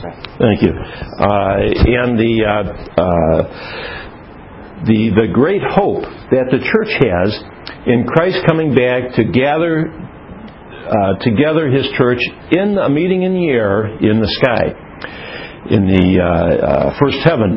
Thank you. And the great hope that the church has in Christ coming back to gather together His church in a meeting in the air in the sky, in the first heaven.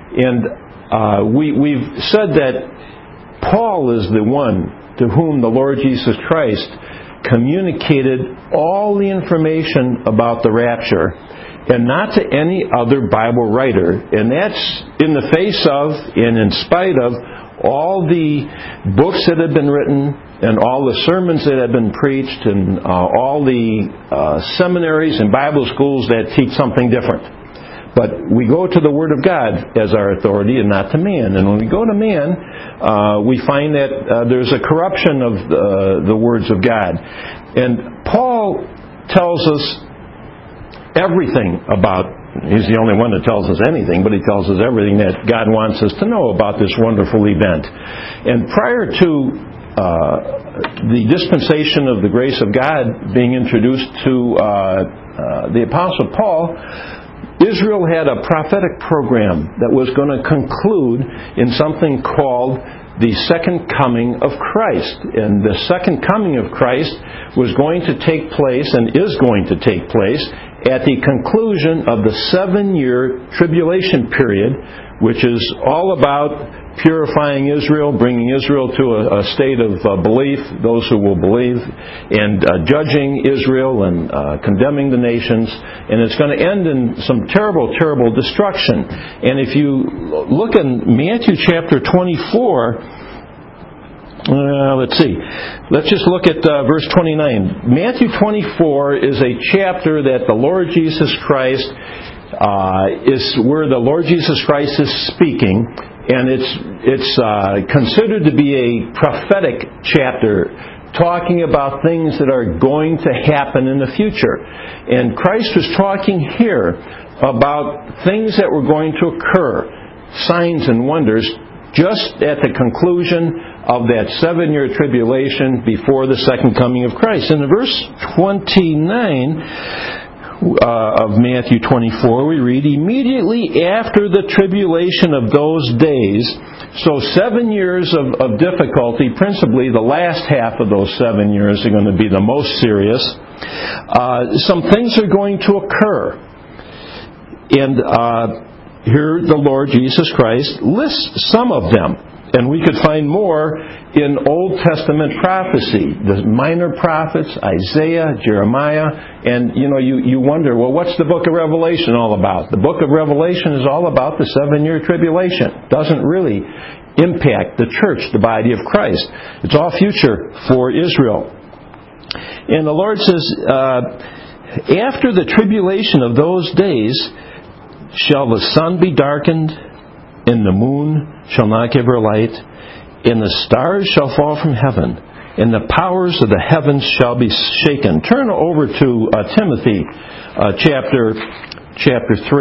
And we've said that Paul is the one to whom the Lord Jesus Christ communicated all the information about the rapture, and not to any other Bible writer. And that's in the face of, and in spite of, all the books that have been written, and all the sermons that have been preached, and all the seminaries and Bible schools that teach something different. But we go to the Word of God as our authority and not to man. And when we go to man, we find that there's a corruption of the words of God. And Paul tells us everything about, he's the only one that tells us anything, but he tells us everything that God wants us to know about this wonderful event. And prior to the dispensation of the grace of God being introduced to the Apostle Paul, Israel had a prophetic program that was going to conclude in something called the second coming of Christ. And the second coming of Christ was going to take place, and is going to take place, at the conclusion of the 7-year tribulation period, which is all about purifying Israel, bringing Israel to a state of belief, those who will believe, and judging Israel and condemning the nations. And it's going to end in some terrible, terrible destruction. And if you look in Matthew chapter 24, let's see. Let's just look at verse 29. Matthew 24 is a chapter that the Lord Jesus Christ is where the Lord Jesus Christ is speaking, and it's considered to be a prophetic chapter, talking about things that are going to happen in the future. And Christ was talking here about things that were going to occur, signs and wonders, just at the conclusion of that 7-year tribulation before the second coming of Christ. In verse 29 of Matthew 24, we read, immediately after the tribulation of those days, so 7 years of difficulty, principally the last half of those 7 years are going to be the most serious, some things are going to occur. And here the Lord Jesus Christ lists some of them. And we could find more in Old Testament prophecy, the minor prophets, Isaiah, Jeremiah, and you wonder, well, what's the book of Revelation all about? The book of Revelation is all about the 7-year tribulation. It doesn't really impact the church, the body of Christ. It's all future for Israel. And the Lord says, after the tribulation of those days, shall the sun be darkened, and the moon shall not give her light, and the stars shall fall from heaven, and the powers of the heavens shall be shaken. Turn over to Timothy chapter 3.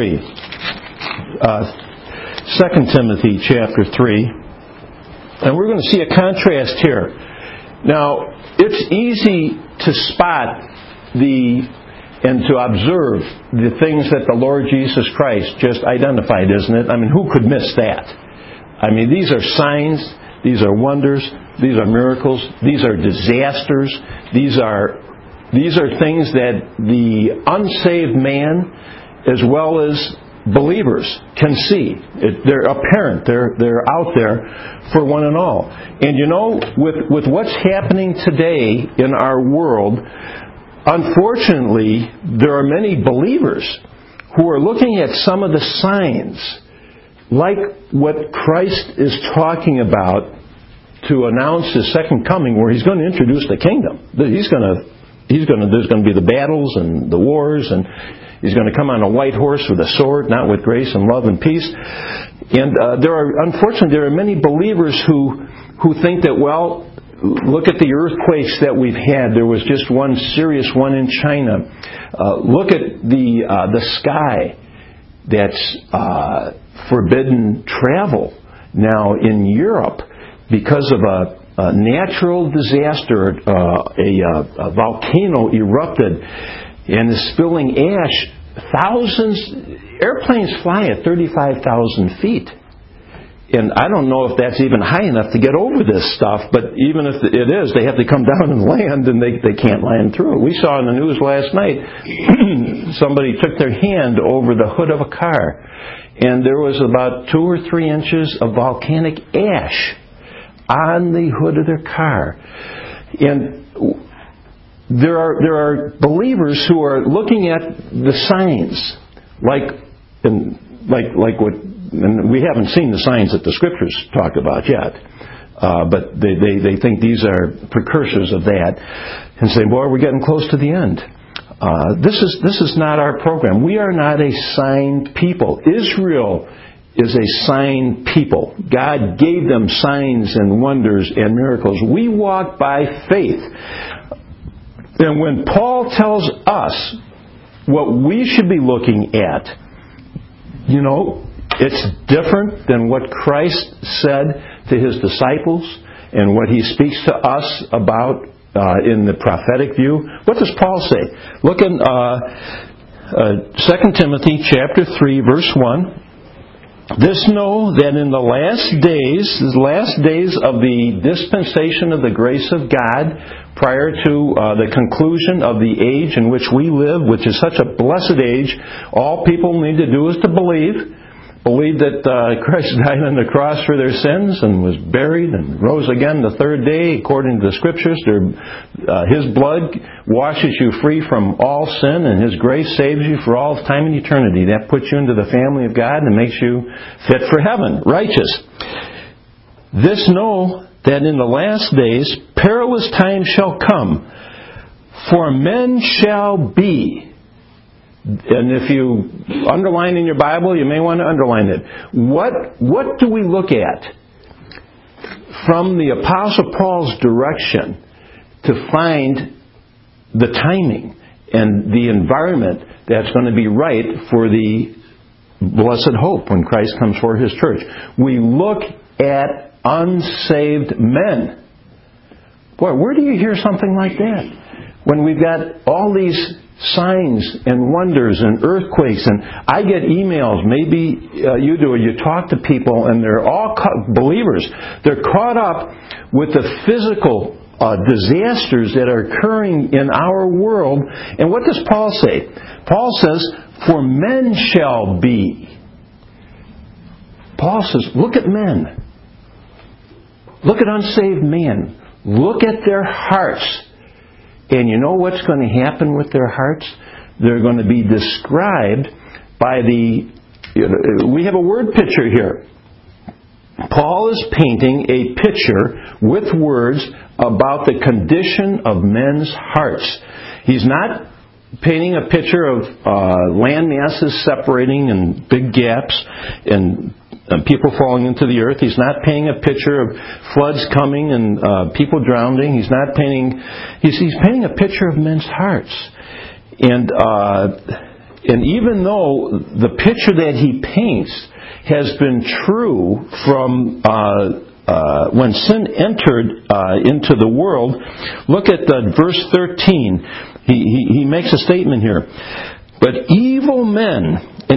2 Timothy chapter 3. And we're going to see a contrast here. Now, it's easy to spot and to observe the things that the Lord Jesus Christ just identified, isn't it? I mean, who could miss that? I mean, these are signs, these are wonders, these are miracles, these are disasters, these are things that the unsaved man, as well as believers, can see. They're apparent, they're out there for one and all. And with what's happening today in our world, unfortunately, there are many believers who are looking at some of the signs, like what Christ is talking about to announce His second coming, where He's going to introduce the kingdom. There's going to be the battles and the wars, and He's going to come on a white horse with a sword, not with grace and love and peace. And unfortunately, there are many believers who think that, well, look at the earthquakes that we've had. There was just one serious one in China. Look at the sky that's forbidden travel now in Europe because of a natural disaster. A volcano erupted and is spilling ash airplanes fly at 35,000 feet. And I don't know if that's even high enough to get over this stuff, but even if it is, they have to come down and land, and they can't land through it. We saw in the news last night, somebody took their hand over the hood of a car, and there was about 2 or 3 inches of volcanic ash on the hood of their car. And there are believers who are looking at the signs, like what. And we haven't seen the signs that the Scriptures talk about yet. But they think these are precursors of that. And say, boy, we're getting close to the end. This is not our program. We are not a sign people. Israel is a sign people. God gave them signs and wonders and miracles. We walk by faith. And when Paul tells us what we should be looking at, it's different than what Christ said to His disciples and what He speaks to us about in the prophetic view. What does Paul say? Look in 2 Timothy chapter 3, verse 1. This know that in the last days of the dispensation of the grace of God, prior to the conclusion of the age in which we live, which is such a blessed age, all people need to do is to believe that Christ died on the cross for their sins and was buried and rose again the third day according to the Scriptures. His blood washes you free from all sin, and His grace saves you for all time and eternity. That puts you into the family of God and makes you fit for heaven, righteous. This know that in the last days perilous times shall come, for men shall be. And if you underline in your Bible, you may want to underline it. What do we look at from the Apostle Paul's direction to find the timing and the environment that's going to be right for the blessed hope when Christ comes for His church? We look at unsaved men. Boy, where do you hear something like that? When we've got all these signs and wonders and earthquakes, and I get emails, maybe you do, or you talk to people, and they're all believers. They're caught up with the physical disasters that are occurring in our world. And what does Paul say? Paul says, for men shall be. Paul says, look at men. Look at unsaved men. Look at their hearts. And you know what's going to happen with their hearts? They're going to be described by we have a word picture here. Paul is painting a picture with words about the condition of men's hearts. He's not painting a picture of land masses separating and big gaps and people falling into the earth. He's not painting a picture of floods coming and people drowning. He's painting a picture of men's hearts. And even though the picture that he paints has been true from when sin entered into the world, look at verse 13. He makes a statement here. But evil men,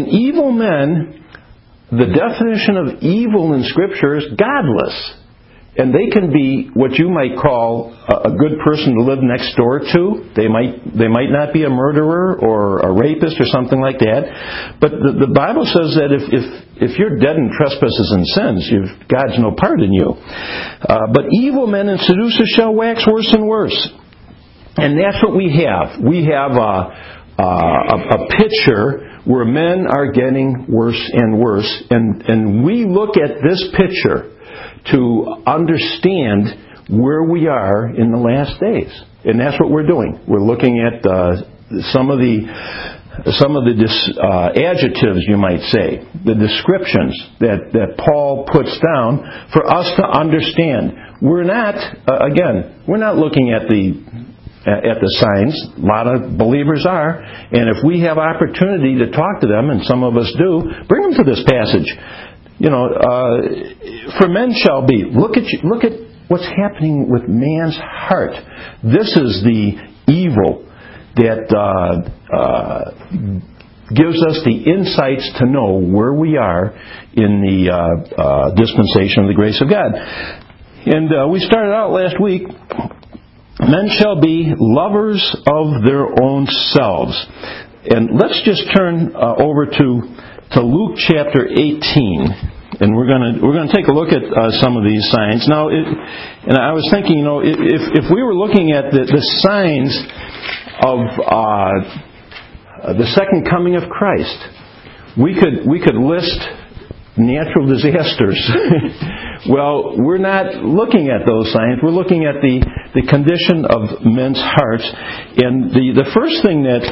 the definition of evil in Scripture is godless. And they can be what you might call a good person to live next door to. They might not be a murderer or a rapist or something like that. But the Bible says that if you're dead in trespasses and sins, God's no part in you. But evil men and seducers shall wax worse and worse. And that's what we have. We have a picture where men are getting worse and worse. And we look at this picture to understand where we are in the last days. And that's what we're doing. We're looking at some of the adjectives, you might say, the descriptions that Paul puts down for us to understand. We're not looking at the signs. A lot of believers are. And if we have opportunity to talk to them, and some of us do, bring them to this passage. For men shall be. Look at what's happening with man's heart. This is the evil that gives us the insights to know where we are in the dispensation of the grace of God. And we started out last week, men shall be lovers of their own selves. And let's just turn over to Luke chapter 18. And we're going to take a look at some of these signs. Now, and I was thinking, if we were looking at the signs of the second coming of Christ, we could list natural disasters. Well, we're not looking at those signs. We're looking at the condition of men's hearts. And the first thing that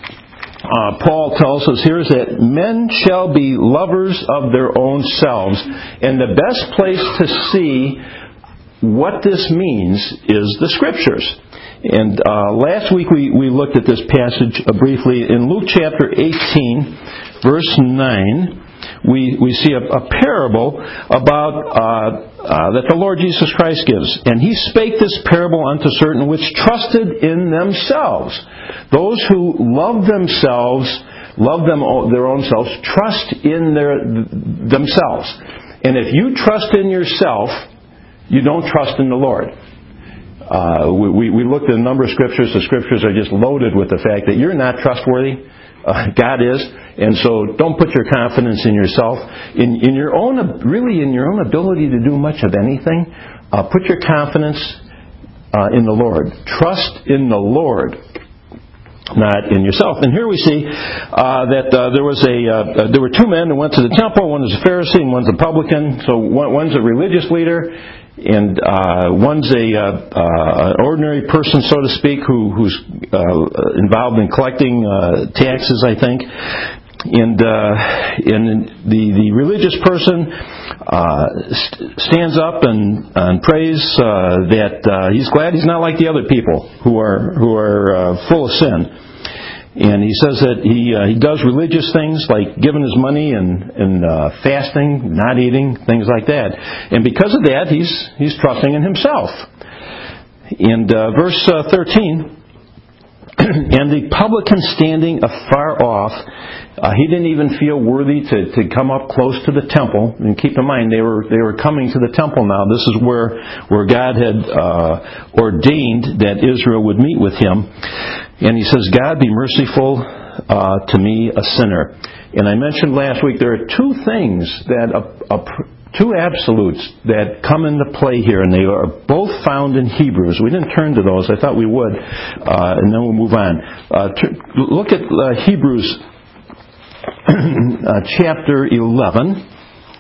Paul tells us here is that men shall be lovers of their own selves. And the best place to see what this means is the Scriptures. And last week we looked at this passage briefly. In Luke chapter 18, verse 9, we see a parable about that the Lord Jesus Christ gives. And He spake this parable unto certain which trusted in themselves. Those who love themselves, their own selves, trust in themselves. And if you trust in yourself, you don't trust in the Lord. We looked at a number of Scriptures. The Scriptures are just loaded with the fact that you're not trustworthy. God is. And so don't put your confidence in yourself. In your own ability to do much of anything. Put your confidence in the Lord. Trust in the Lord, not in yourself. And here we see that there were two men who went to the temple. One was a Pharisee and one's a publican. So one's a religious leader, and one's an ordinary person, so to speak, who's involved in collecting taxes, I think. And the religious person stands up and prays that he's glad he's not like the other people who are full of sin. And he says that he does religious things like giving his money and fasting, not eating, things like that. And because of that, he's trusting in himself. And verse 13, and the publican standing afar off, he didn't even feel worthy to come up close to the temple. And keep in mind, they were coming to the temple now. This is where God had ordained that Israel would meet with Him. And he says, God, be merciful to me, a sinner. And I mentioned last week there are two things two absolutes that come into play here, and they are both found in Hebrews. We didn't turn to those. I thought we would, and then we'll move on. Look at Hebrews chapter 11.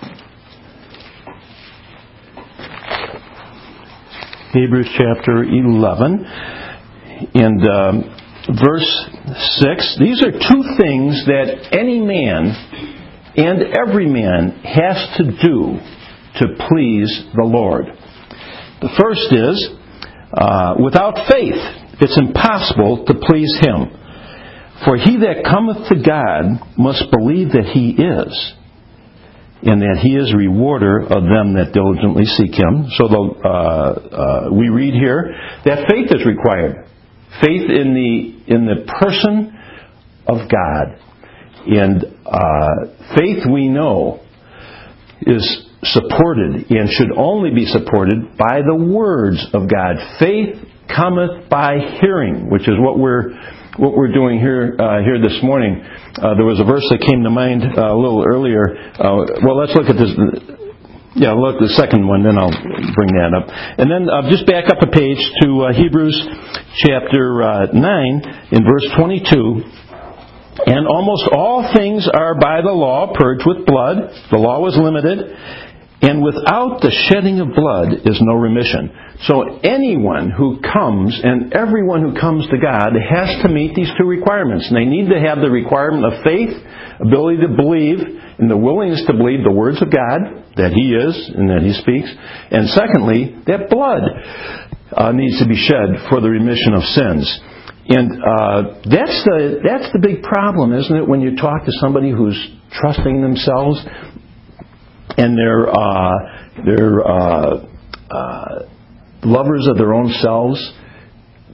Hebrews chapter 11 and verse 6. These are two things that any man and every man has to do to please the Lord. The first is, without faith, it's impossible to please Him. For he that cometh to God must believe that He is, and that He is a rewarder of them that diligently seek Him. So we read here that faith is required. Faith in the person of God. And faith, we know, is supported and should only be supported by the words of God. Faith cometh by hearing, which is what we're doing here this morning. There was a verse that came to mind a little earlier. Well, let's look at this. Yeah, look the second one, then I'll bring that up. And then just back up a page to Hebrews chapter 9 in verse 22. And almost all things are by the law purged with blood. The law was limited. And without the shedding of blood is no remission. So anyone who comes, and everyone who comes to God, has to meet these two requirements. And they need to have the requirement of faith, ability to believe, and the willingness to believe the words of God, that He is and that He speaks. And secondly, that blood needs to be shed for the remission of sins. And that's the big problem, isn't it? When you talk to somebody who's trusting themselves and they're lovers of their own selves,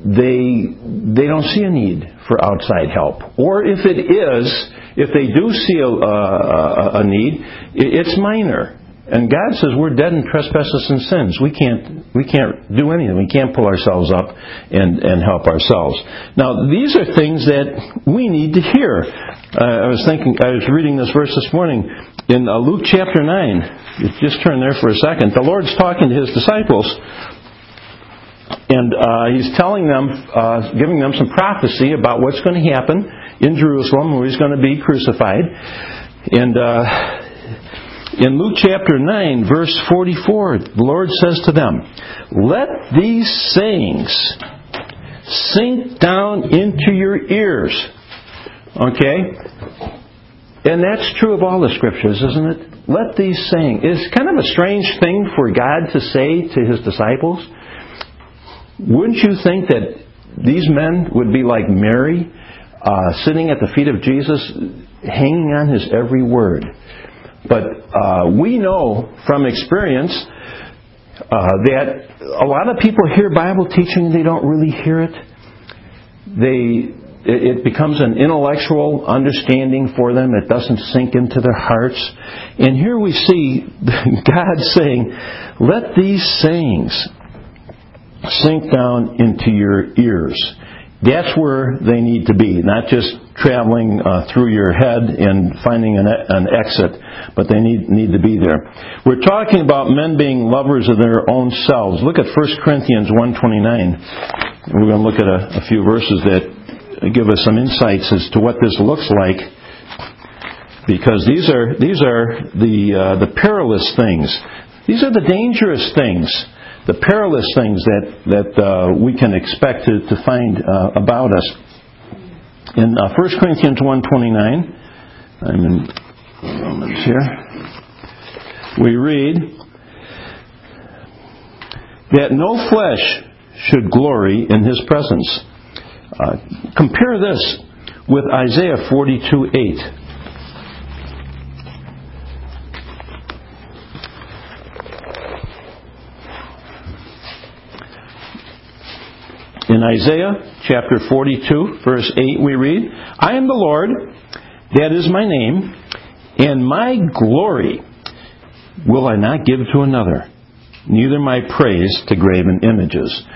they don't see a need for outside help. Or if they do see a need, it's minor. And God says we're dead in trespasses and sins. We can't do anything. We can't pull ourselves up and help ourselves. Now, these are things that we need to hear. I was reading this verse this morning in Luke chapter 9. Just turn there for a second. The Lord's talking to His disciples, and He's telling them, giving them some prophecy about what's going to happen in Jerusalem, where He's going to be crucified. And in Luke chapter 9, verse 44, the Lord says to them, "Let these sayings sink down into your ears." Okay? And that's true of all the Scriptures, isn't it? Let these sayings. It's kind of a strange thing for God to say to His disciples. Wouldn't you think that these men would be like Mary, sitting at the feet of Jesus, hanging on His every word? But we know from experience that a lot of people hear Bible teaching and they don't really hear it. It becomes an intellectual understanding for them. It doesn't sink into their hearts. And here we see God saying, "Let these sayings sink down into your ears." That's where they need to be, not just traveling through your head and finding an exit, but they need to be there. We're talking about men being lovers of their own selves. Look at 1 Corinthians 1:29. We're going to look at a few verses that give us some insights as to what this looks like, because these are the perilous things. These are the dangerous things. The perilous things that we can expect to find about us. In 1 Corinthians 1:29, I'm in Romans here, we read that no flesh should glory in His presence. Compare this with Isaiah 42:8. In Isaiah chapter 42, verse 8, we read, "I am the Lord, that is my name, and my glory will I not give to another, neither my praise to graven images."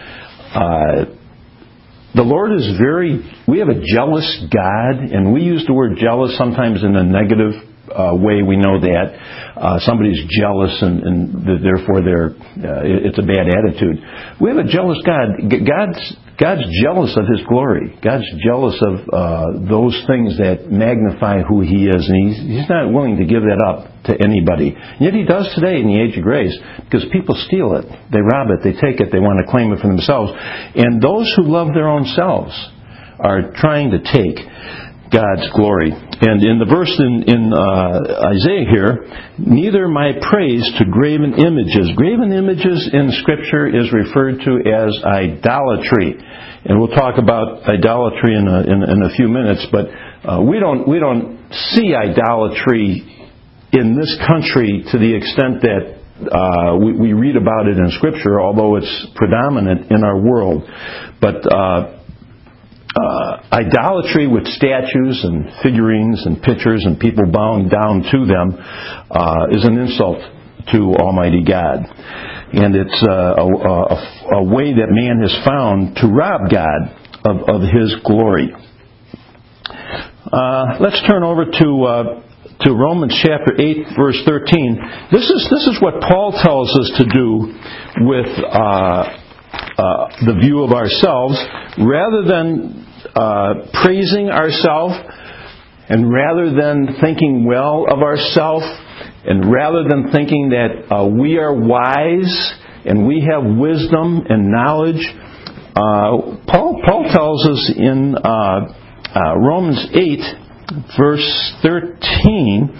The Lord is we have a jealous God, and we use the word jealous sometimes in a negative way. We know that somebody's jealous, and therefore it's a bad attitude. We have a jealous God. God's jealous of His glory. God's jealous of those things that magnify who He is, and He's not willing to give that up to anybody. Yet He does today in the age of grace, because people steal it, they rob it, they take it, they want to claim it for themselves. And those who love their own selves are trying to take God's glory. And in the verse in Isaiah here, "Neither my praise to graven images." Graven images in Scripture is referred to as idolatry, and we'll talk about idolatry in a few minutes. But we don't see idolatry in this country to the extent that we read about it in Scripture, although it's predominant in our world. But idolatry with statues and figurines and pictures and people bowing down to them is an insult to Almighty God. And it's a way that man has found to rob God of His glory. Let's turn over to Romans chapter 8, verse 13. This is what Paul tells us to do with the view of ourselves, rather than praising ourselves, and rather than thinking well of ourselves, and rather than thinking that we are wise and we have wisdom and knowledge. Paul tells us in Romans 8, verse 13,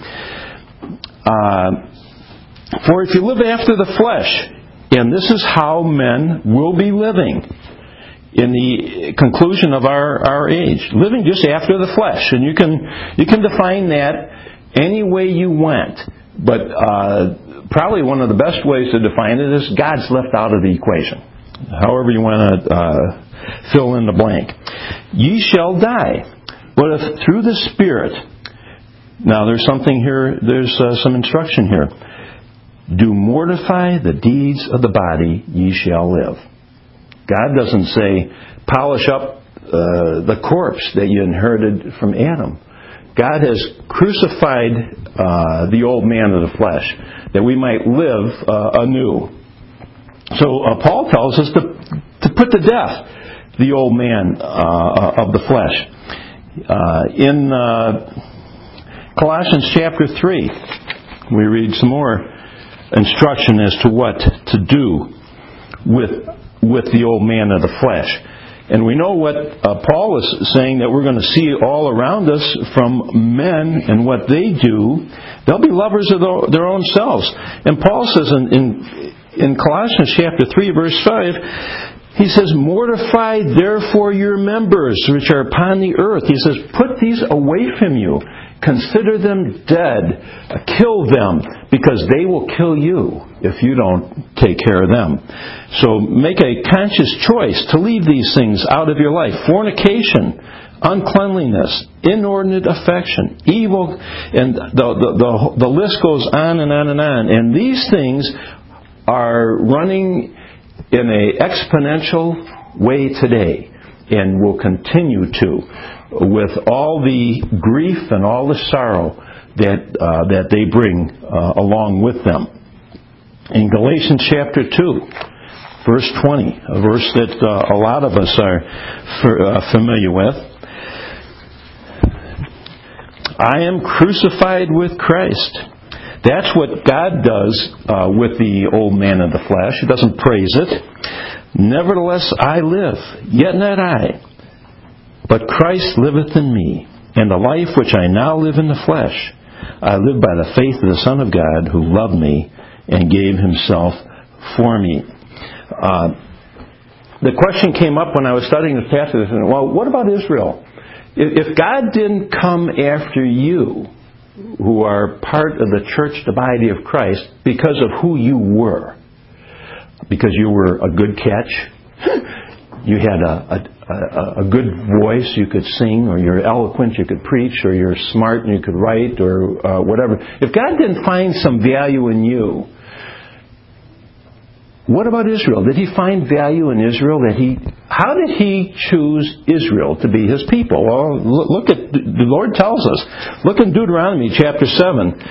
"For if you live after the flesh," and this is how men will be living in the conclusion of our age, living just after the flesh. And you can define that any way you want, but probably one of the best ways to define it is God's left out of the equation. However you want to fill in the blank. Ye shall die. But if through the Spirit, now there's something here, there's some instruction here. Do mortify the deeds of the body, ye shall live. God doesn't say, polish up the corpse that you inherited from Adam. God has crucified the old man of the flesh, that we might live anew. So Paul tells us to put to death the old man of the flesh. In Colossians chapter 3, we read some more instruction as to what to do with the old man of the flesh. And we know what Paul is saying, that we're going to see all around us from men and what they do. They'll be lovers of their own selves. And Paul says in Colossians chapter 3, verse 5, he says, mortify therefore your members which are upon the earth. He says, put these away from you. Consider them dead. Kill them, because they will kill you if you don't take care of them. So make a conscious choice to leave these things out of your life. Fornication, uncleanliness, inordinate affection, evil, and the list goes on and on and on. And these things are running in an exponential way today, and will continue to, with all the grief and all the sorrow that they bring along with them. In Galatians chapter 2, verse 20, a verse that a lot of us are familiar with, I am crucified with Christ. That's what God does with the old man of the flesh. He doesn't praise it. Nevertheless I live, yet not I, but Christ liveth in me. And the life which I now live in the flesh, I live by the faith of the Son of God, who loved me and gave himself for me. The question came up when I was studying this passage. Well, what about Israel? If God didn't come after you, who are part of the church, the body of Christ, because of who you were, because you were a good catch, you had a good voice, you could sing, or you're eloquent, you could preach, or you're smart and you could write, or whatever. If God didn't find some value in you, what about Israel? Did he find value in Israel? How did he choose Israel to be his people? Well, look at, the Lord tells us. Look in Deuteronomy chapter 7.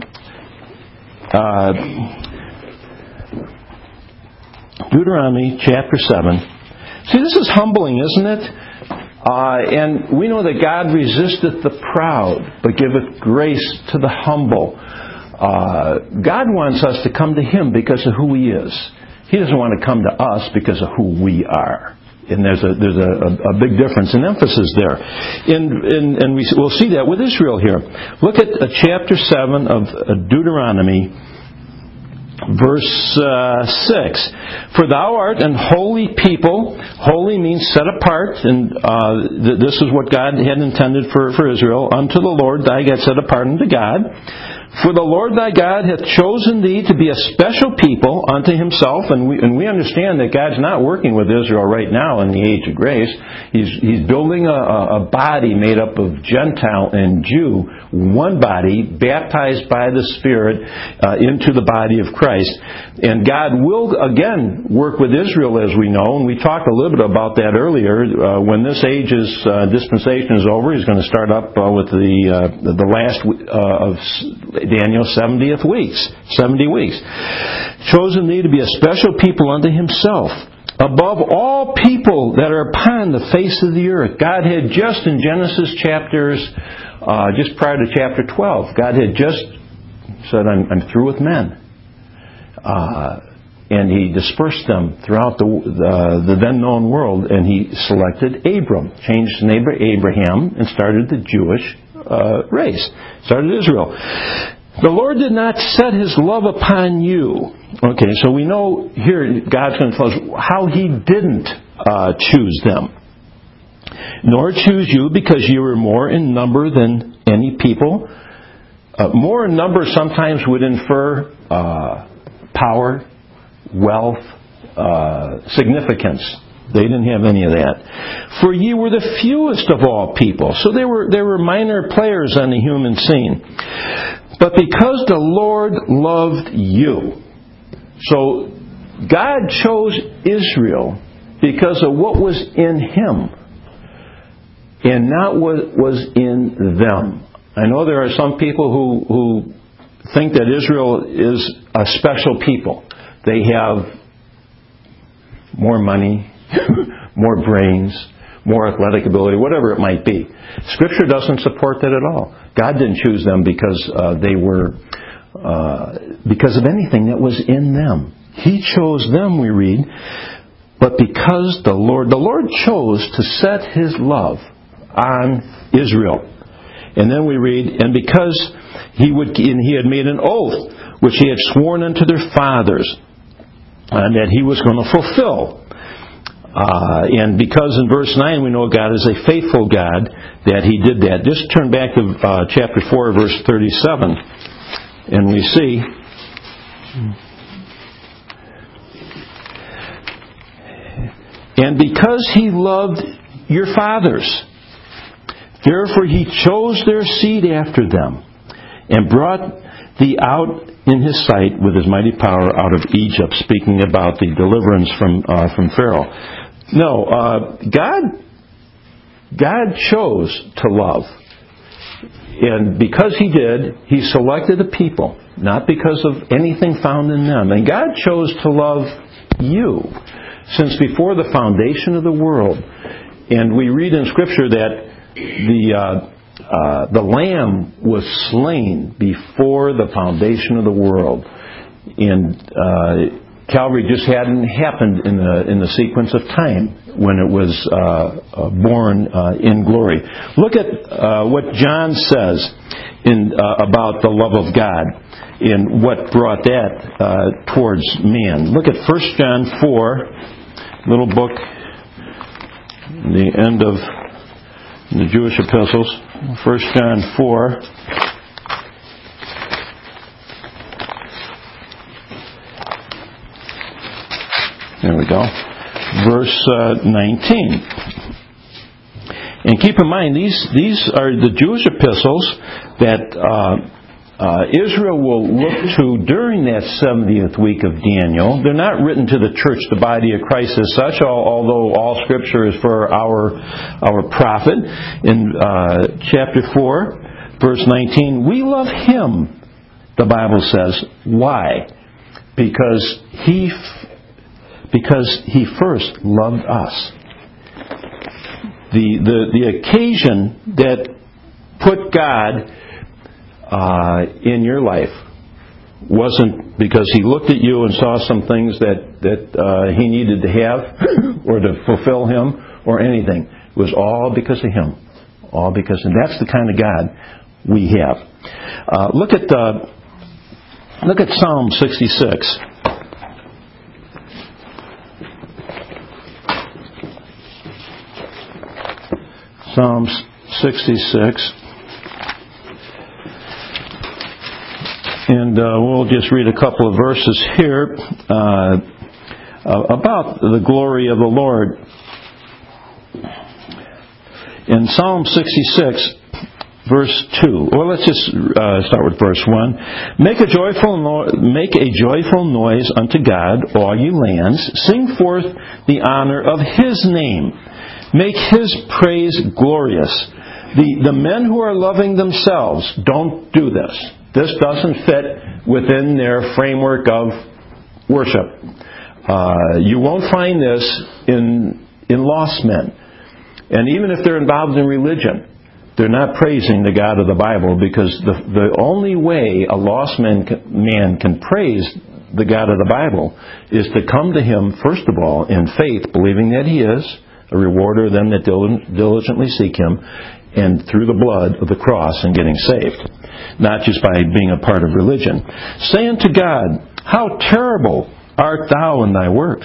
Deuteronomy chapter 7. See, this is humbling, isn't it? And we know that God resisteth the proud, but giveth grace to the humble. God wants us to come to him because of who he is. He doesn't want to come to us because of who we are. And there's a big difference in emphasis there. And we'll see that with Israel here. Look at chapter 7 of Deuteronomy, verse 6. For thou art an holy people. Holy means set apart. And this is what God had intended for Israel. Unto the Lord thy God, set apart unto God. For the Lord thy God hath chosen thee to be a special people unto himself. And we understand that God's not working with Israel right now in the age of grace. He's building a body made up of Gentile and Jew, one body, baptized by the Spirit into the body of Christ. And God will, again, work with Israel, as we know. And we talked a little bit about that earlier. When this age's dispensation is over, he's going to start up with the last of Daniel, 70 weeks. Chosen thee to be a special people unto himself, above all people that are upon the face of the earth. God had just in Genesis chapters, just prior to chapter 12, God had just said, I'm through with men. And he dispersed them throughout the then known world, and he selected Abram, changed his name to Abraham, and started the Jewish race, started Israel. The Lord did not set his love upon you. Okay, so we know here God's going to tell us how he didn't choose them. Nor choose you because you were more in number than any people. More in number sometimes would infer power, wealth, significance. They didn't have any of that. For ye were the fewest of all people. So they were minor players on the human scene. But because the Lord loved you. So God chose Israel because of what was in Him and not what was in them. I know there are some people who think that Israel is a special people. They have more money, more brains, more athletic ability, whatever it might be. Scripture doesn't support that at all. God didn't choose them because because of anything that was in them. He chose them, we read, but because the Lord chose to set His love on Israel. And then we read, and because He had made an oath which He had sworn unto their fathers, and that He was going to fulfill. And because in verse 9 we know God is a faithful God, that He did that. Just turn back to chapter 4, verse 37, and we see, and because He loved your fathers, therefore He chose their seed after them, and brought thee out in His sight with His mighty power out of Egypt, speaking about the deliverance from Pharaoh. No, God chose to love. And because He did, He selected a people, not because of anything found in them. And God chose to love you since before the foundation of the world. And we read in Scripture that the Lamb was slain before the foundation of the world. And Calvary just hadn't happened in the sequence of time when it was born in glory. Look at what John says about the love of God and what brought that towards man. Look at 1 John 4, little book, the end of the Jewish epistles, 1 John 4. There we go. Verse 19. And keep in mind, these are the Jewish epistles that Israel will look to during that 70th week of Daniel. They're not written to the church, the body of Christ as such, although all Scripture is for our profit. In chapter 4, verse 19, we love Him, the Bible says. Why? Because He first loved us. The occasion that put God in your life wasn't because He looked at you and saw some things that He needed to have or to fulfill Him or anything. It was all because of Him. All because, and that's the kind of God we have. Look at Psalm 66. Psalms 66. And we'll just read a couple of verses here about the glory of the Lord. In Psalm 66, verse 2. Well, let's just start with verse 1. Make a joyful noise unto God, all you lands. Sing forth the honor of His name. Make His praise glorious. The men who are loving themselves don't do this. This doesn't fit within their framework of worship. You won't find this in lost men. And even if they're involved in religion, they're not praising the God of the Bible, because the only way a lost man can praise the God of the Bible is to come to Him, first of all, in faith, believing that He is a rewarder of them that diligently seek Him, and through the blood of the cross and getting saved. Not just by being a part of religion. Say unto God, how terrible art Thou in Thy works.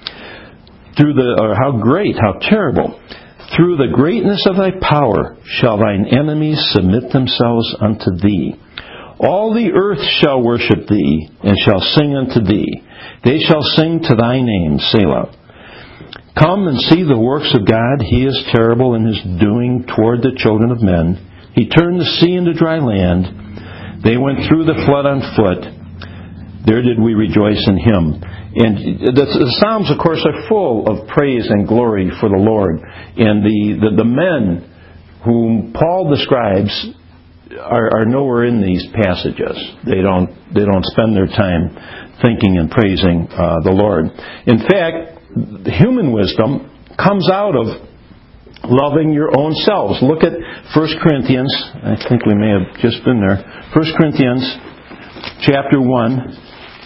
How great, how terrible. Through the greatness of Thy power shall Thine enemies submit themselves unto Thee. All the earth shall worship Thee, and shall sing unto Thee. They shall sing to Thy name, Selah. Come and see the works of God. He is terrible in His doing toward the children of men. He turned the sea into dry land. They went through the flood on foot. There did we rejoice in Him. And the Psalms, of course, are full of praise and glory for the Lord. And the men whom Paul describes are nowhere in these passages. They don't spend their time thinking and praising the Lord. In fact, human wisdom comes out of loving your own selves. Look at 1 Corinthians. I think we may have just been there. 1 Corinthians chapter 1.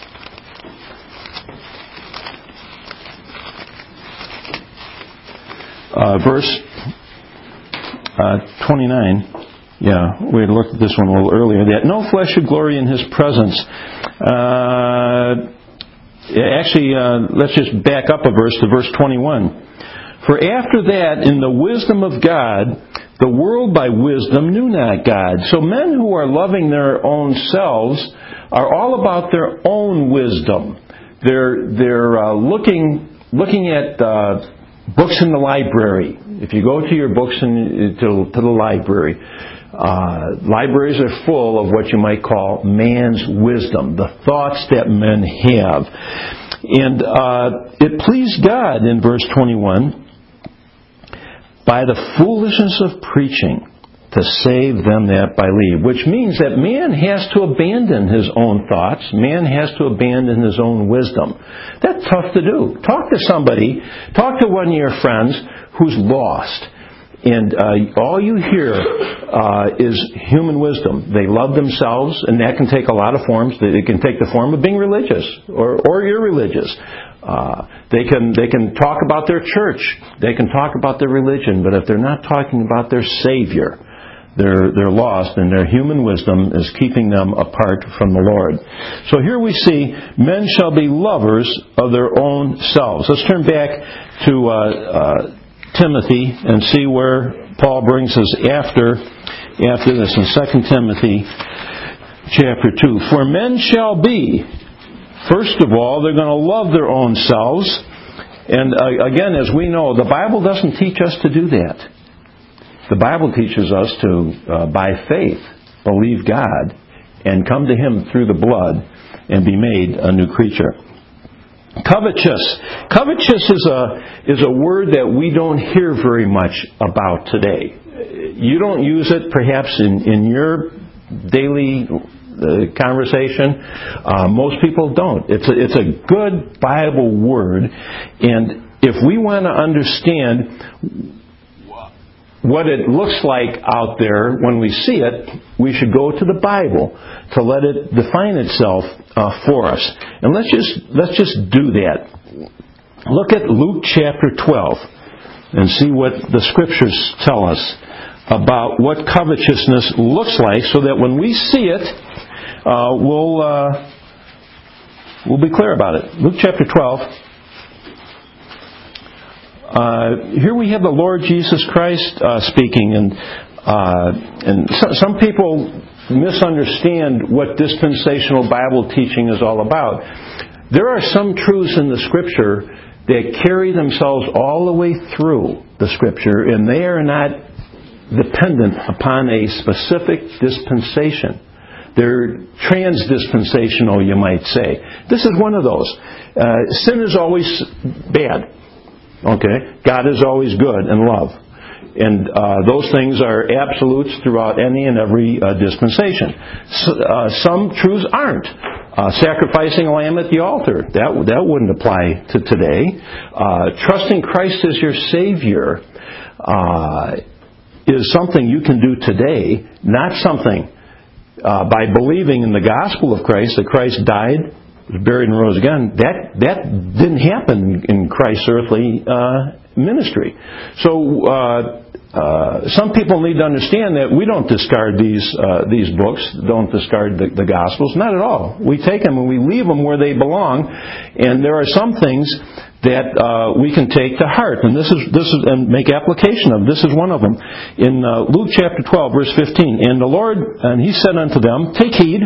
Verse 29. Yeah, we had looked at this one a little earlier. That no flesh should glory in His presence. Let's just back up a verse to verse 21. For after that, in the wisdom of God, the world by wisdom knew not God. So men who are loving their own selves are all about their own wisdom. They're looking at books in the library. If you go to your books to the library, libraries are full of what you might call man's wisdom, the thoughts that men have. And it pleased God in verse 21 by the foolishness of preaching to save them that believe, which means that man has to abandon his own thoughts. Man has to abandon his own wisdom. That's tough to do. Talk to somebody, talk to one of your friends who's lost. And all you hear is human wisdom. They love themselves, and that can take a lot of forms. It can take the form of being religious or irreligious. They can talk about their church. They can talk about their religion. But if they're not talking about their Savior, they're lost, and their human wisdom is keeping them apart from the Lord. So here we see men shall be lovers of their own selves. Let's turn back to Timothy and see where Paul brings us after this in 2 Timothy chapter 2. For men shall be, first of all, they're going to love their own selves. And again, as we know, the Bible doesn't teach us to do that. The Bible teaches us to, by faith, believe God and come to Him through the blood and be made a new creature. Covetous. Covetous is a word that we don't hear very much about today. You don't use it perhaps in your daily conversation. Most people don't. It's a good Bible word, and if we want to understand what it looks like out there when we see it, we should go to the Bible to let it define itself for us. And let's just do that. Look at Luke chapter 12 and see what the Scriptures tell us about what covetousness looks like, so that when we see it, we'll be clear about it. Luke chapter 12. Here we have the Lord Jesus Christ speaking, and some people misunderstand what dispensational Bible teaching is all about. There are some truths in the Scripture that carry themselves all the way through the Scripture, and they are not dependent upon a specific dispensation. They're trans-dispensational, you might say. This is one of those. Sin is always bad. Okay? God is always good and love. And those things are absolutes throughout any and every dispensation. Some truths aren't. Sacrificing a lamb at the altar, that wouldn't apply to today. Trusting Christ as your Savior is something you can do today, not something by believing in the gospel of Christ, that Christ died, was buried and rose again. That didn't happen in Christ's earthly ministry. So some people need to understand that we don't discard these books, don't discard the Gospels. Not at all. We take them and we leave them where they belong. And there are some things that we can take to heart, and this is and make application of. This is one of them. In Luke chapter 12, verse 15, and the Lord, and He said unto them, take heed.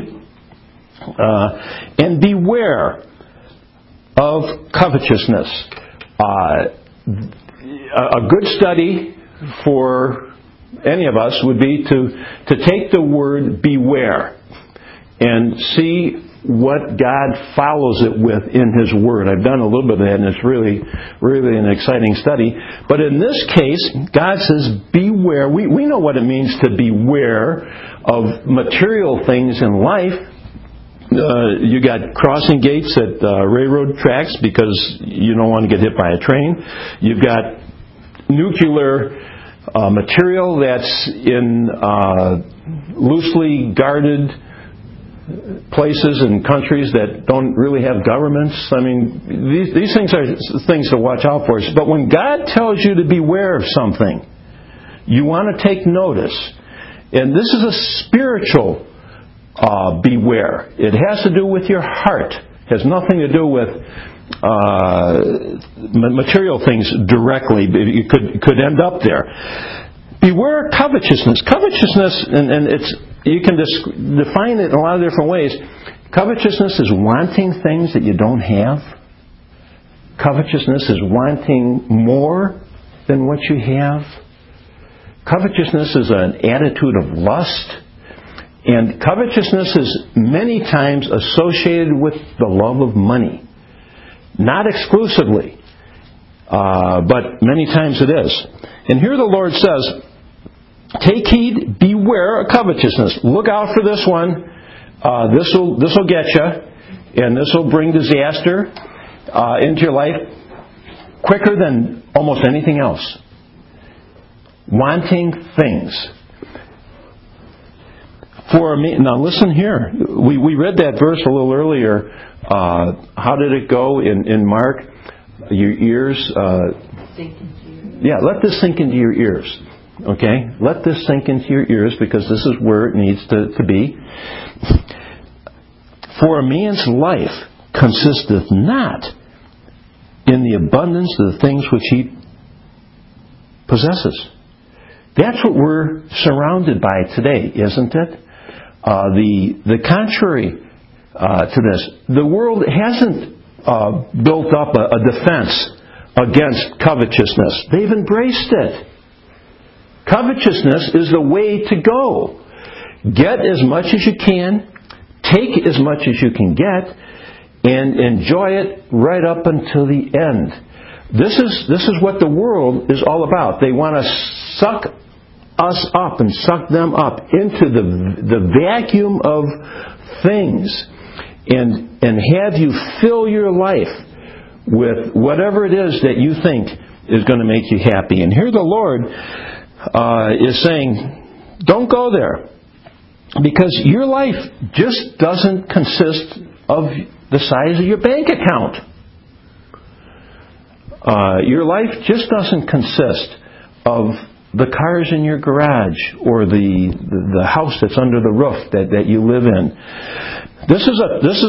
And beware of covetousness. a good study for any of us would be to take the word beware and see what God follows it with in His Word. I've done a little bit of that, and it's really, really an exciting study. But in this case, God says, beware. We know what it means to beware of material things in life. You got crossing gates at railroad tracks because you don't want to get hit by a train. You've got nuclear material that's in loosely guarded places and countries that don't really have governments. I mean, these things are things to watch out for. But when God tells you to beware of something, you want to take notice. And this is a spiritual beware. It has to do with your heart. It has nothing to do with material things directly. It could end up there. Beware of covetousness. Covetousness, and it's you can define it in a lot of different ways. Covetousness is wanting things that you don't have. Covetousness is wanting more than what you have. Covetousness is an attitude of lust. And covetousness is many times associated with the love of money. Not exclusively, but many times it is. And here the Lord says, take heed, beware of covetousness. Look out for this one. This will get you, and this will bring disaster into your life quicker than almost anything else. Wanting things. For me, now listen here. We read that verse a little earlier. How did it go in Mark? Your ears. Sink into your ears. Yeah, let this sink into your ears. Okay? Let this sink into your ears because this is where it needs to be. For a man's life consisteth not in the abundance of the things which he possesses. That's what we're surrounded by today, isn't it? The contrary to this. The world hasn't built up a defense against covetousness. They've embraced it. Covetousness is the way to go. Get as much as you can, take as much as you can get, and enjoy it right up until the end. This is what the world is all about. They want to suck us up and suck them up into the vacuum of things and have you fill your life with whatever it is that you think is going to make you happy. And here the Lord is saying, don't go there. Because your life just doesn't consist of the size of your bank account. Your life just doesn't consist of the cars in your garage or the house that's under the roof that you live in. This is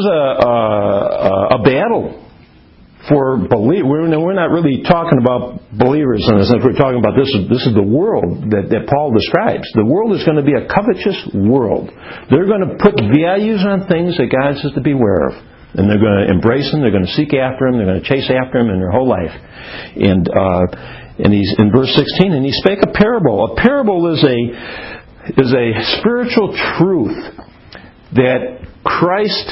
a battle for believers. We're not really talking about believers in a sense. We're talking about this is the world that Paul describes. The world is going to be a covetous world. They're going to put values on things that God says to beware of. And they're going to embrace them. They're going to seek after them. They're going to chase after them in their whole life. And he's in verse 16. And he spake a parable. A parable is a spiritual truth that Christ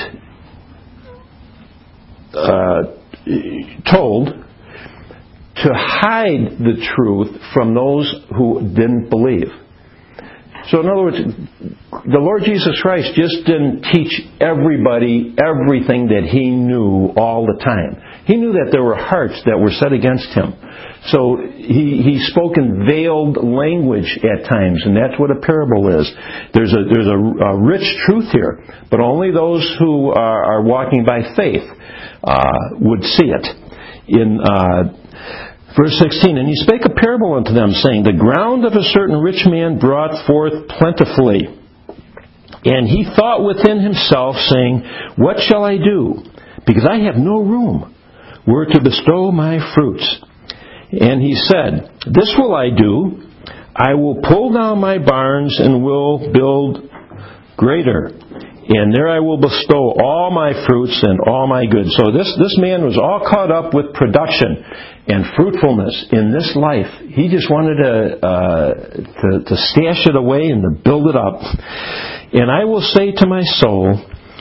told to hide the truth from those who didn't believe. So in other words, the Lord Jesus Christ just didn't teach everybody everything that He knew all the time. He knew that there were hearts that were set against Him. So He spoke in veiled language at times, and that's what a parable is. There's a rich truth here, but only those who are walking by faith would see it. In verse 16, and he spake a parable unto them, saying, the ground of a certain rich man brought forth plentifully. And he thought within himself, saying, what shall I do? Because I have no room where to bestow my fruits. And he said, this will I do. I will pull down my barns and will build greater, and there I will bestow all my fruits and all my goods. So this man was all caught up with production and fruitfulness in this life. He just wanted to stash it away and to build it up. And I will say to my soul,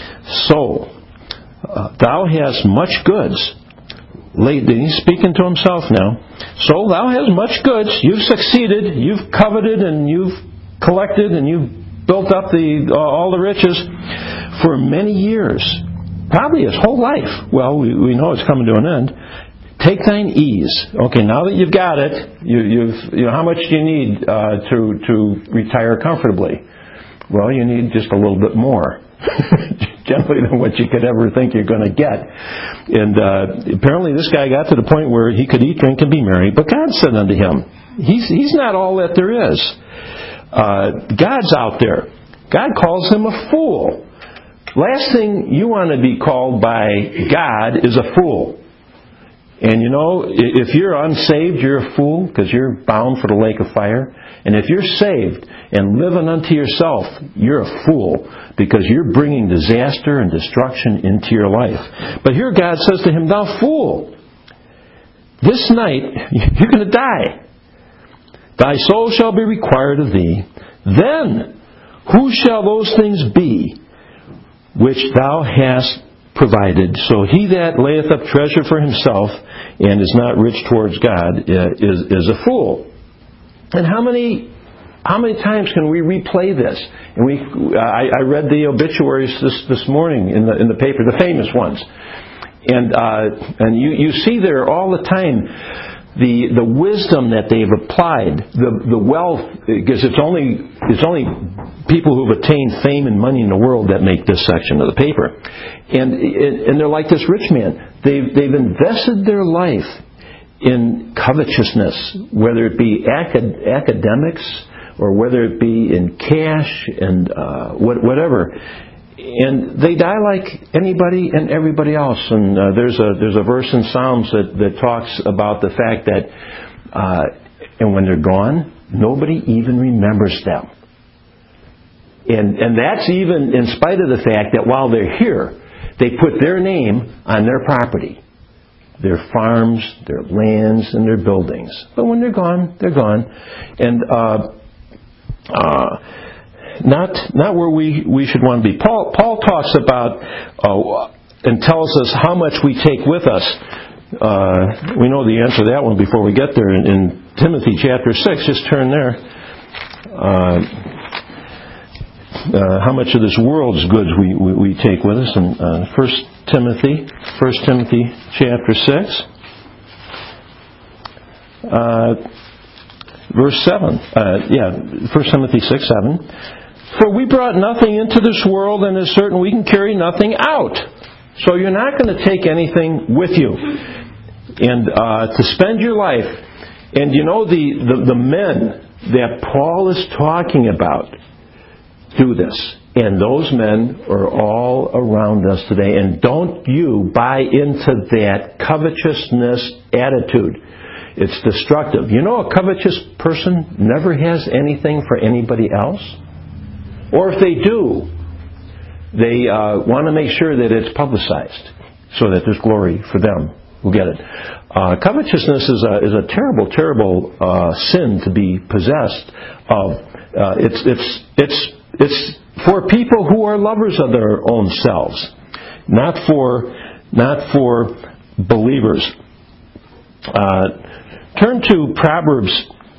thou hast much goods. He's speaking to himself now. Soul, thou hast much goods. You've succeeded. You've coveted and you've collected and you've built up all the riches for many years, probably his whole life. Well, we know it's coming to an end. Take thine ease. Okay, now that you've got it, how much do you need to retire comfortably? Well, you need just a little bit more, generally, than what you could ever think you're going to get. And apparently, this guy got to the point where he could eat, drink, and be merry. But God said unto him, "He's not all that there is." God's out there. God calls him a fool. Last thing you want to be called by God is a fool. And if you're unsaved, you're a fool because you're bound for the lake of fire. And if you're saved and living unto yourself, you're a fool because you're bringing disaster and destruction into your life. But here God says to him, "Thou fool, this night you're going to die. Thy soul shall be required of thee. Then who shall those things be which thou hast provided? So he that layeth up treasure for himself and is not rich towards God is a fool." And how many times can we replay this? And I read the obituaries this morning in the paper, the famous ones, and you see there all the time the wisdom that they've applied, the wealth, because it's only people who've attained fame and money in the world that make this section of the paper, and they're like this rich man. They've invested their life in covetousness, whether it be academics or whether it be in cash and whatever. And they die like anybody and everybody else. And there's a verse in Psalms that talks about the fact that and when they're gone, nobody even remembers them. And that's even in spite of the fact that while they're here, they put their name on their property, their farms, their lands, and their buildings. But when they're gone, they're gone. And not where we should want to be. Paul talks about and tells us how much we take with us. We know the answer to that one before we get there. In Timothy chapter 6, just turn there. How much of this world's goods we take with us. In 1 Timothy chapter 6. Verse 7. 1 Timothy 6:7. For we brought nothing into this world, and it's certain we can carry nothing out. So you're not going to take anything with you. And to spend your life. And the men that Paul is talking about do this. And those men are all around us today. And don't you buy into that covetousness attitude. It's destructive. A covetous person never has anything for anybody else. Or if they do, they want to make sure that it's publicized so that there's glory for them who get it. Covetousness is a terrible, terrible sin to be possessed of. It's for people who are lovers of their own selves, not for believers. Turn to Proverbs.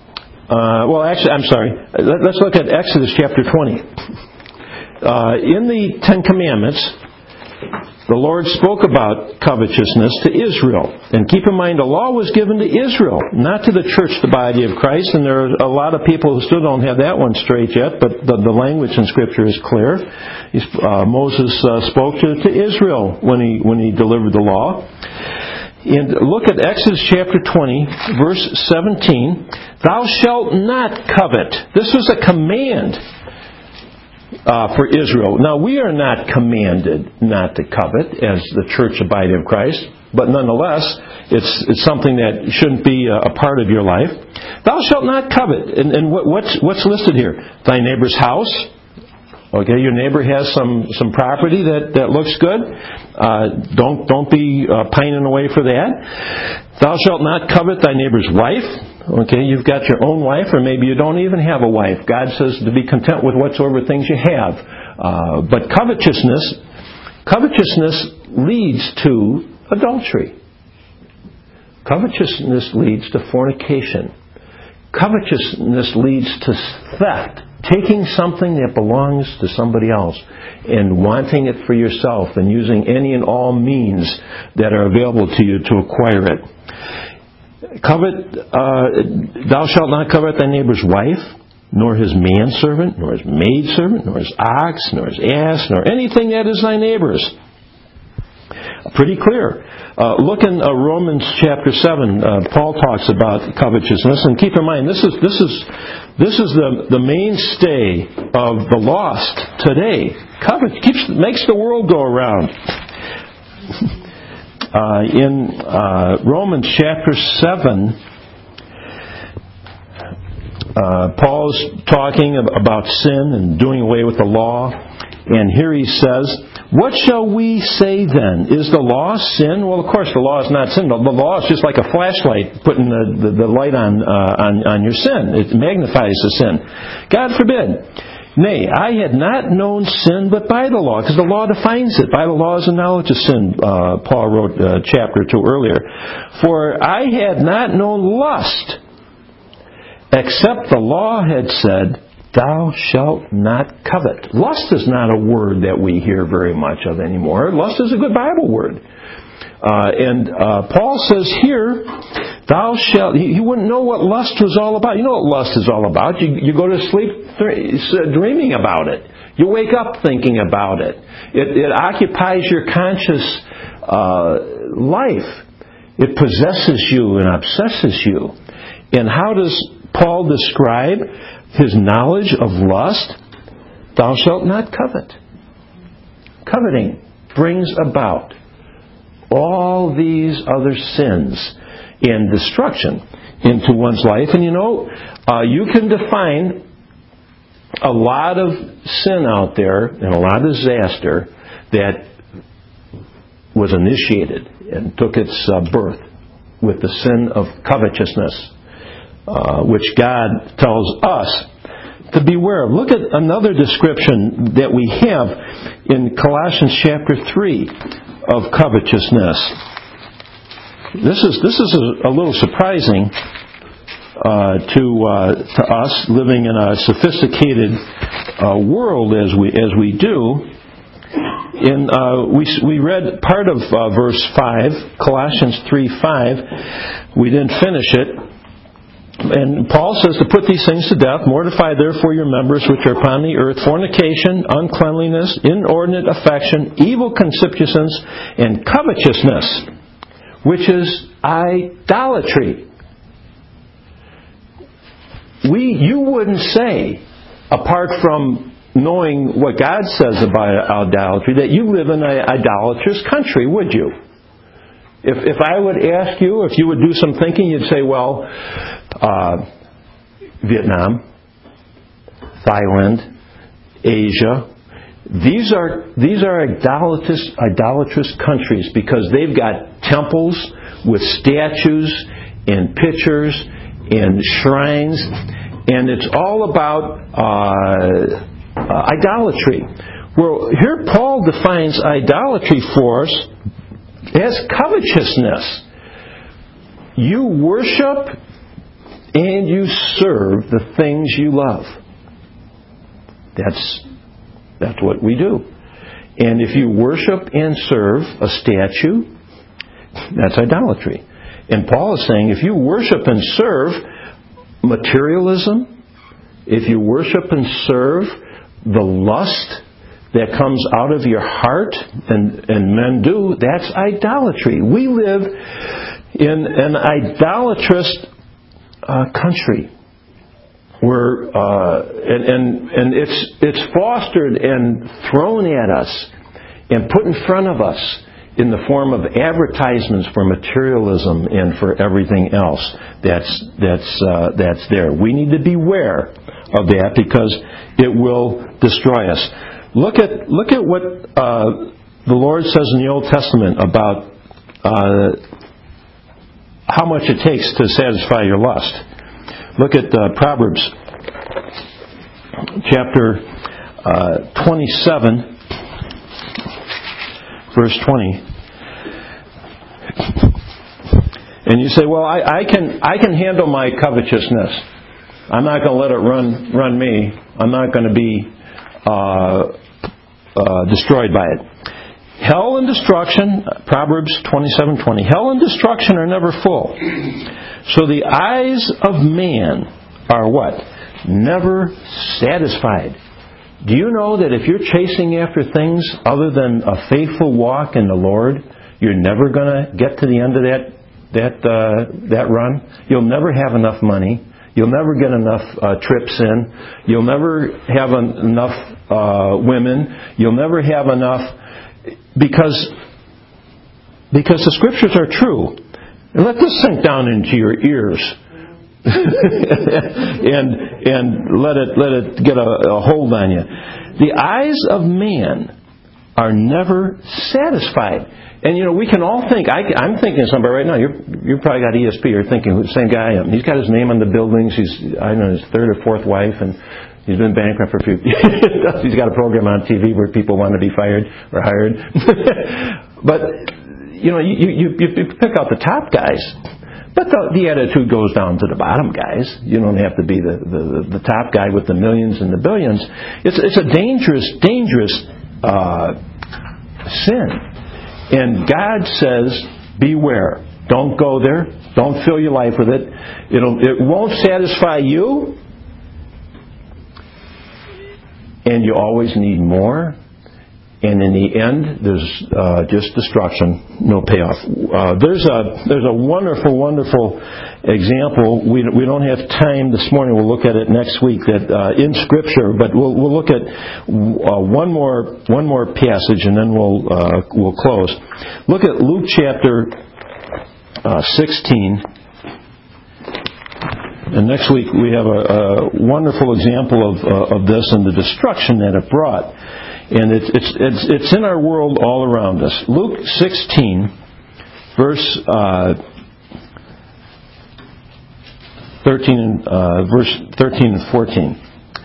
Let's look at Exodus chapter 20. In the Ten Commandments, the Lord spoke about covetousness to Israel. And keep in mind, the law was given to Israel, not to the church, the body of Christ. And there are a lot of people who still don't have that one straight yet, but the language in Scripture is clear. Moses spoke to Israel when he delivered the law. And look at Exodus chapter 20, verse 17. Thou shalt not covet. This was a command for Israel. Now, we are not commanded not to covet as the church, the body of Christ. But nonetheless, it's something that shouldn't be a part of your life. Thou shalt not covet. And what's listed here? Thy neighbor's house, Okay, your neighbor has some property that looks good. Don't be pining away for that. Thou shalt not covet thy neighbor's wife. Okay, you've got your own wife, or maybe you don't even have a wife. God says to be content with whatsoever things you have. But covetousness leads to adultery. Covetousness leads to fornication. Covetousness leads to theft. Taking something that belongs to somebody else and wanting it for yourself and using any and all means that are available to you to acquire it. Thou shalt not covet thy neighbor's wife, nor his manservant, nor his maidservant, nor his ox, nor his ass, nor anything that is thy neighbor's. Pretty clear. Look in Romans chapter 7. Paul talks about covetousness, and keep in mind this is the mainstay of the lost today. Makes the world go around. In Romans chapter 7, Paul's talking about sin and doing away with the law, and here he says, "What shall we say then? Is the law sin?" Well, of course, the law is not sin. The law is just like a flashlight putting the light on your sin. It magnifies the sin. God forbid. Nay, I had not known sin but by the law, because the law defines it. By the law is the knowledge of sin, Paul wrote chapter 2 earlier. For I had not known lust, except the law had said, Thou shalt not covet. Lust is not a word that we hear very much of anymore. Lust is a good Bible word. And Paul says here, thou shalt... He wouldn't know what lust was all about. You know what lust is all about. You go to sleep dreaming about it. You wake up thinking about it. It occupies your conscious life. It possesses you and obsesses you. And how does Paul describe his knowledge of lust? Thou shalt not covet. Coveting brings about all these other sins and destruction into one's life. And you can define a lot of sin out there and a lot of disaster that was initiated and took its birth with the sin of covetousness, which God tells us to beware of. Look at another description that we have in Colossians chapter 3 of covetousness. This is a little surprising to us living in a sophisticated world as we do. We read part of verse 5, Colossians 3:5. We didn't finish it. And Paul says to put these things to death. Mortify therefore your members which are upon the earth: fornication, uncleanliness, inordinate affection, evil concupiscence, and covetousness, which is idolatry. You wouldn't say, apart from knowing what God says about idolatry, that you live in an idolatrous country, would you? If I would ask you, if you would do some thinking, you'd say, well, Vietnam, Thailand, Asia, these are idolatrous countries because they've got temples with statues and pictures and shrines, and it's all about idolatry. Well, here Paul defines idolatry for us as covetousness. You worship and you serve the things you love. That's what we do. And if you worship and serve a statue, that's idolatry. And Paul is saying if you worship and serve materialism, if you worship and serve the lust that comes out of your heart, and men do, that's idolatry. We live in an idolatrous country where and it's fostered and thrown at us and put in front of us in the form of advertisements for materialism and for everything else that's there. We need to beware of that because it will destroy us. Look at what the Lord says in the Old Testament about how much it takes to satisfy your lust. Look at Proverbs chapter 27, verse 20. And you say, well, I can handle my covetousness. I'm not going to let it run me. I'm not going to be destroyed by it. Hell and destruction, Proverbs 27:20. Hell and destruction are never full. So the eyes of man are what? Never satisfied. Do you know that if you're chasing after things other than a faithful walk in the Lord, you're never going to get to the end of that run? You'll never have enough money. You'll never get enough trips in. You'll never have enough women. You'll never have enough, because the Scriptures are true. And let this sink down into your ears. and let it get a hold on you. The eyes of man are never satisfied. And we can all think. I'm thinking of somebody right now. You probably got ESP. You're thinking the same guy I am. He's got his name on the buildings. He's his third or fourth wife, and he's been bankrupt for a few. He's got a program on TV where people want to be fired or hired. But you pick out the top guys. But the attitude goes down to the bottom guys. You don't have to be the top guy with the millions and the billions. It's a dangerous sin. And God says, beware. Don't go there. Don't fill your life with it. It won't satisfy you. And you always need more. And in the end, there's just destruction, no payoff. There's a wonderful example. We don't have time this morning. We'll look at it next week. That in Scripture, but we'll look at one more passage, and then we'll close. Look at Luke chapter 16. And next week we have a wonderful example of this and the destruction that it brought. And it's in our world all around us. Luke 16, verse 13 and 14.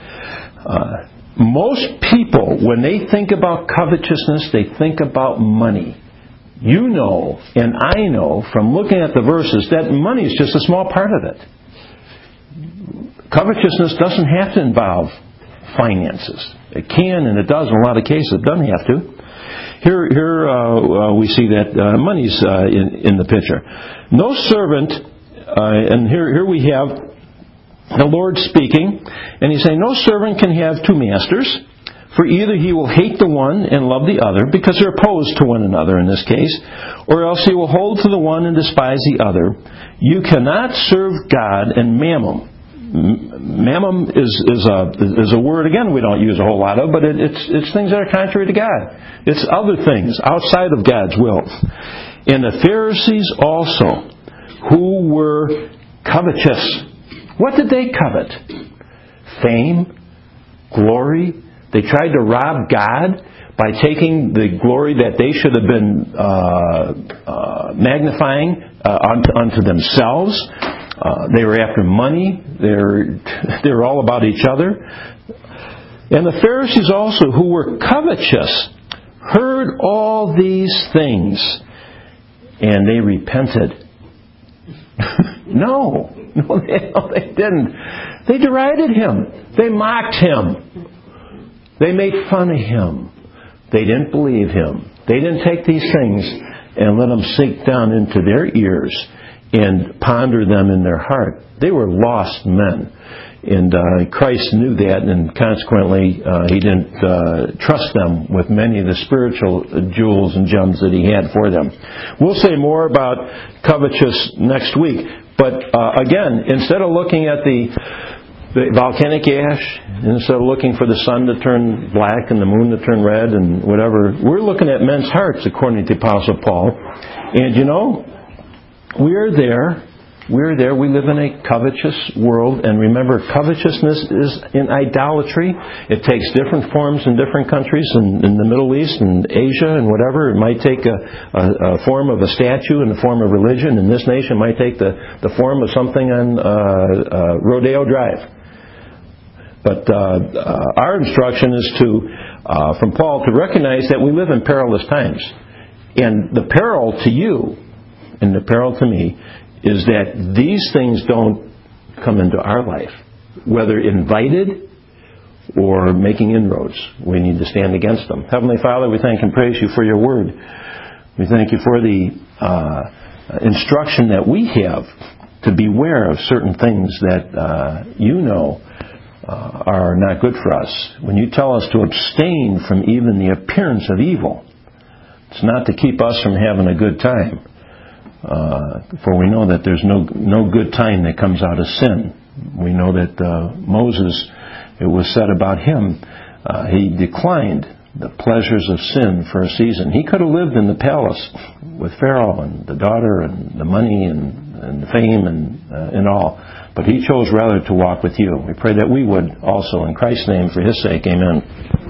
Most people, when they think about covetousness, they think about money. You know, and I know from looking at the verses, that money is just a small part of it. Covetousness doesn't have to involve finances. It can, and it does in a lot of cases. It doesn't have to. Here we see that money's in the picture. No servant, and here we have the Lord speaking, and He's saying, no servant can have two masters, for either he will hate the one and love the other, because they're opposed to one another in this case, or else he will hold to the one and despise the other. You cannot serve God and mammon. Mammon is a word, again, we don't use a whole lot of, but it's things that are contrary to God. It's other things outside of God's will. And the Pharisees also, who were covetous. What did they covet? Fame, glory. They tried to rob God by taking the glory that they should have been magnifying unto themselves. They were after money. They were all about each other. And the Pharisees also, who were covetous, heard all these things, and they repented. No, they didn't. They derided Him. They mocked Him. They made fun of Him. They didn't believe Him. They didn't take these things and let them sink down into their ears and ponder them in their heart. They were lost men. And Christ knew that, and consequently He didn't trust them with many of the spiritual jewels and gems that He had for them. We'll say more about covetous next week. But again, instead of looking at the volcanic ash, instead of looking for the sun to turn black and the moon to turn red and whatever, we're looking at men's hearts, according to the Apostle Paul. And we're there we're there. We live in a covetous world, and remember, covetousness is in idolatry. It takes different forms in different countries, in the Middle East and Asia and whatever. It might take a form of a statue in the form of religion. In this nation, it might take the form of something on Rodeo Drive. But our instruction is from Paul, to recognize that we live in perilous times. And the peril to you and the peril to me is that these things don't come into our life, whether invited or making inroads. We need to stand against them. Heavenly Father, we thank and praise you for your word. We thank you for the instruction that we have to beware of certain things that you know are not good for us. When you tell us to abstain from even the appearance of evil, it's not to keep us from having a good time. For we know that there's no good time that comes out of sin. We know that Moses, it was said about him, he declined the pleasures of sin for a season. He could have lived in the palace with Pharaoh and the daughter and the money and the fame and all. But he chose rather to walk with you. We pray that we would also, in Christ's name, for his sake. Amen.